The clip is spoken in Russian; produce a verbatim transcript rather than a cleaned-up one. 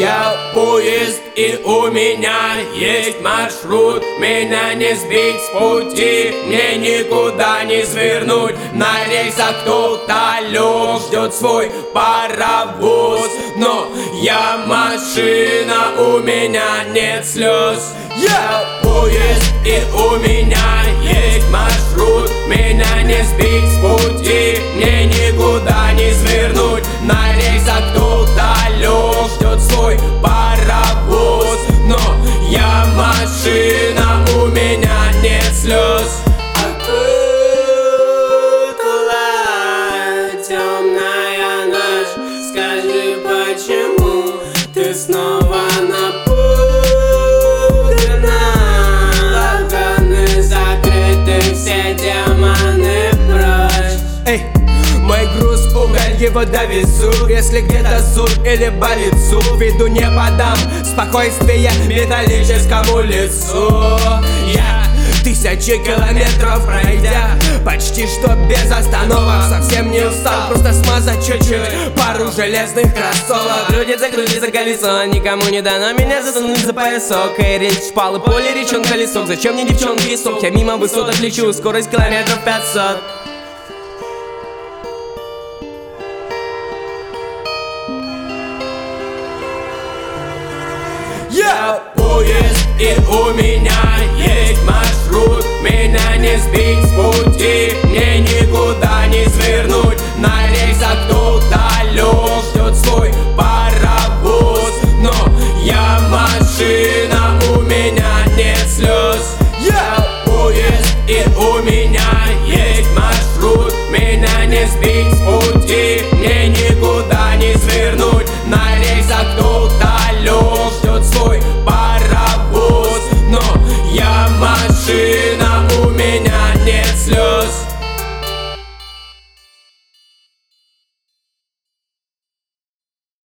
Я поезд, и у меня есть маршрут. Меня не сбить с пути, мне никуда не свернуть. На рельсах кто-то лег, ждет свой паровоз. Но я машина, у меня нет слез. Я поезд, и у меня есть маршрут. Меня не сбить с пути, мне никуда не свернуть. На рельсах кто-то лег, ждет свой паровоз. Но я машина, у меня нет слез. Окутала темная ночь. Скажи, почему ты снова напугана? Окна закрыты, все демоны прочь. Эй, мой груз уголь, его довезу. Если где-то зуб или болит зуб, виду не подам спокойствие металлическому лицу. Я тысячи километров пройдя, почти что без остановок, совсем не устал, просто смазать чуть-чуть пару железных кроссовок. Крутится, крутится колесо, никому не дано меня засунуть за поясок. И речь шпалы, поле, речен колесок. Зачем мне девчонки и сок? Я мимо высоток лечу, скорость километров пятьсот. Я поезд, и у меня есть маршрут. Меня не сбить с пути, мне никуда не свернуть. На рельсах кто-то лег, ждет свой паровоз. Но я машина, у меня нет слез. Я поезд, и у меня есть маршрут. Меня не сбить с пути, мне не